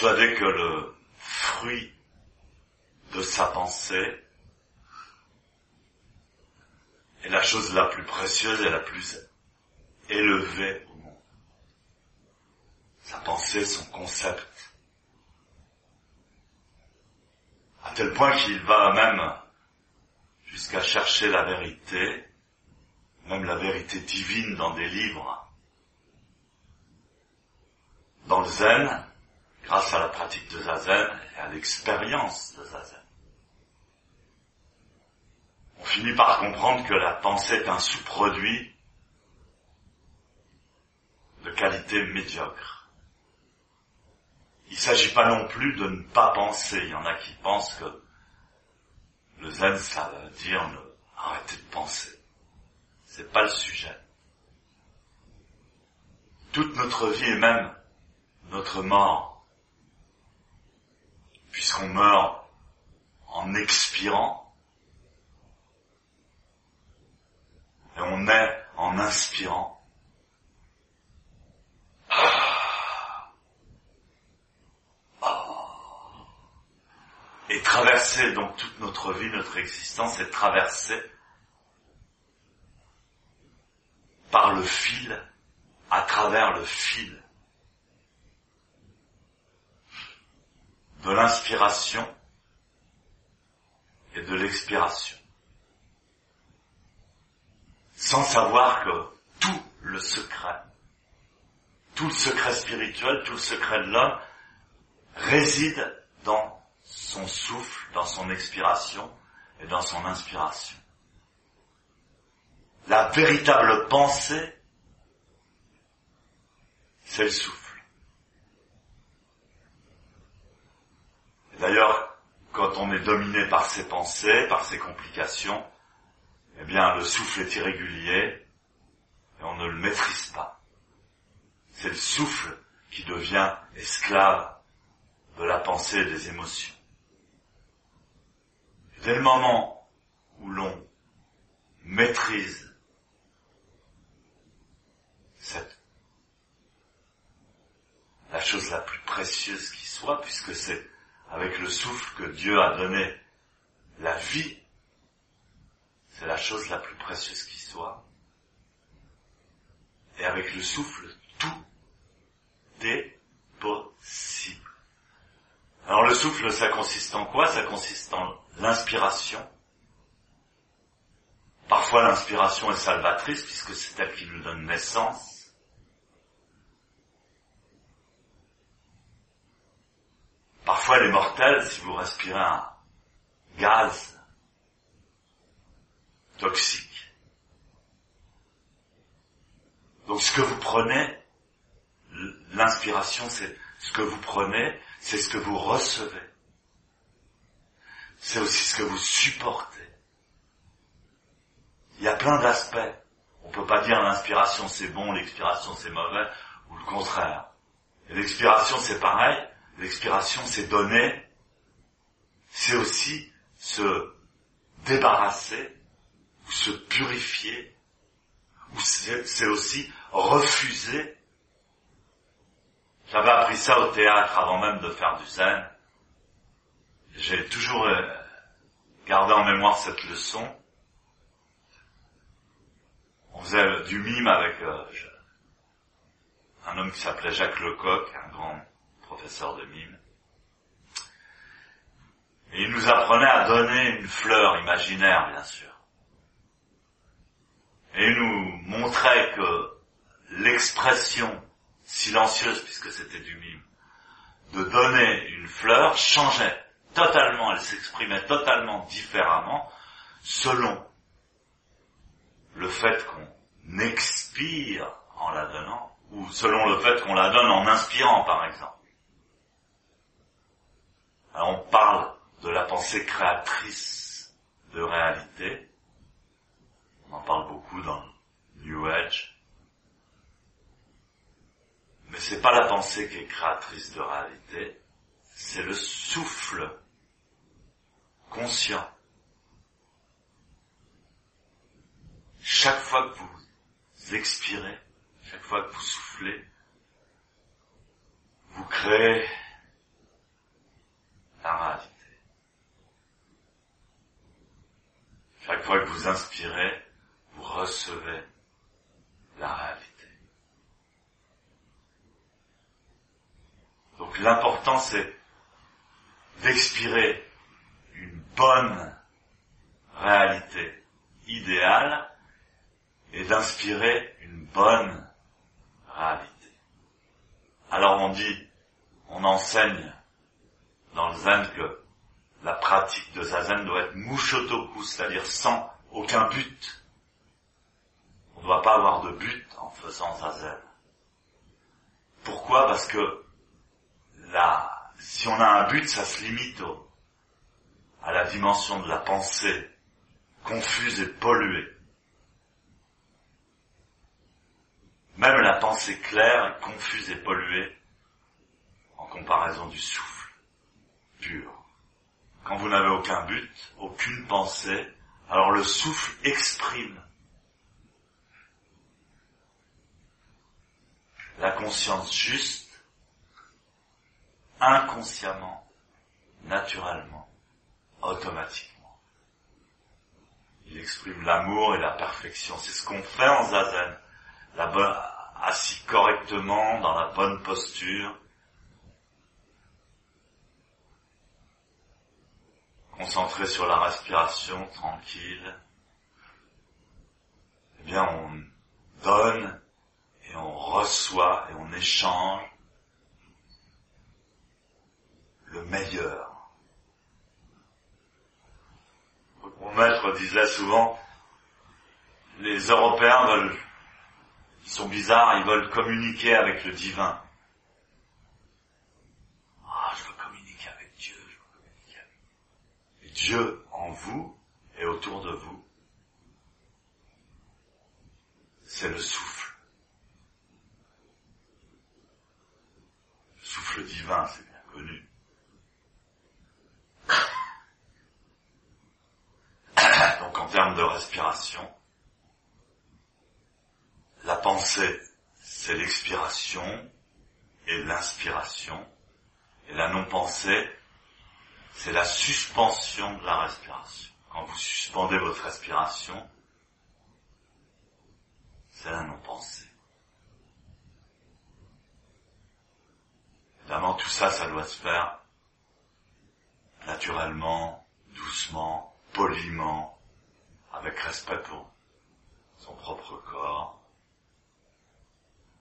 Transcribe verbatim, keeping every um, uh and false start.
persuadé que le fruit de sa pensée est la chose la plus précieuse et la plus élevée au monde. Sa pensée, son concept. À tel point qu'il va même jusqu'à chercher la vérité, même la vérité divine dans des livres. Dans le zen, grâce à la pratique de Zazen et à l'expérience de Zazen, on finit par comprendre que la pensée est un sous-produit de qualité médiocre. Il ne s'agit pas non plus de ne pas penser. Il y en a qui pensent que le zen, ça veut dire ne, arrêter de penser. C'est pas le sujet. Toute notre vie et même notre mort, puisqu'on meurt en expirant, et on naît en inspirant. Et traverser donc toute notre vie, notre existence, est traversée par le fil, à travers le fil de l'inspiration et de l'expiration. Sans savoir que tout le secret, tout le secret spirituel, tout le secret de l'homme réside dans son souffle, dans son expiration et dans son inspiration. La véritable pensée, c'est le souffle. Et d'ailleurs, quand on est dominé par ses pensées, par ses complications, eh bien, le souffle est irrégulier et on ne le maîtrise pas. C'est le souffle qui devient esclave de la pensée et des émotions. Dès le moment où l'on maîtrise cette, la chose la plus précieuse qui soit, puisque c'est avec le souffle que Dieu a donné la vie, c'est la chose la plus précieuse qui soit, et avec le souffle, tout est possible. Alors le souffle, ça consiste en quoi? Ça consiste en l'inspiration. Parfois l'inspiration est salvatrice, puisque c'est elle qui nous donne naissance. Parfois elle est mortelle si vous respirez un gaz toxique. Donc ce que vous prenez, l'inspiration, c'est ce que vous prenez, c'est ce que vous recevez. C'est aussi ce que vous supportez. Il y a plein d'aspects. On peut pas dire l'inspiration c'est bon, l'expiration c'est mauvais, ou le contraire. Et l'expiration c'est pareil. L'expiration c'est donner. C'est aussi se débarrasser, ou se purifier, ou c'est, c'est aussi refuser. J'avais appris ça au théâtre avant même de faire du zen. J'ai toujours euh, gardé en mémoire cette leçon. On faisait du mime avec euh, je, un homme qui s'appelait Jacques Lecoq, un grand professeur de mime. Et il nous apprenait à donner une fleur imaginaire, bien sûr. Et il nous montrait que l'expression silencieuse, puisque c'était du mime, de donner une fleur changeait totalement, elle s'exprimait totalement différemment selon le fait qu'on expire en la donnant, ou selon le fait qu'on la donne en inspirant, par exemple. Alors on parle de la pensée créatrice de réalité, on en parle beaucoup dans le New Age, mais c'est pas la pensée qui est créatrice de réalité, c'est le souffle conscient. Chaque fois que vous expirez, chaque fois que vous soufflez, vous créez la réalité. Chaque fois que vous inspirez, vous recevez la réalité. Donc l'important c'est d'expirer une bonne réalité idéale et d'inspirer une bonne réalité. Alors on dit, on enseigne dans le zen que la pratique de zazen doit être mushotoku, c'est-à-dire sans aucun but. On ne doit pas avoir de but en faisant zazen. Pourquoi ? Parce que là, si on a un but, ça se limite au, à la dimension de la pensée confuse et polluée. Même la pensée claire est confuse et polluée en comparaison du souffle pur. Quand vous n'avez aucun but, aucune pensée, alors le souffle exprime la conscience juste, inconsciemment, naturellement, automatiquement. Il exprime l'amour et la perfection. C'est ce qu'on fait en zazen. La bonne, assis correctement, dans la bonne posture, concentré sur la respiration, tranquille. Eh bien, on donne et on reçoit et on échange le meilleur. Mon maître disait souvent, les Européens veulent, ils sont bizarres, ils veulent communiquer avec le divin. Ah, je veux communiquer avec Dieu, je veux communiquer avec Dieu. Et Dieu en vous et autour de vous, c'est le souffle. Le souffle divin, c'est bien connu. Donc en termes de respiration, la pensée, c'est l'expiration et l'inspiration. Et la non-pensée, c'est la suspension de la respiration. Quand vous suspendez votre respiration, c'est la non-pensée. Évidemment, tout ça, ça doit se faire naturellement, doucement, poliment, avec respect pour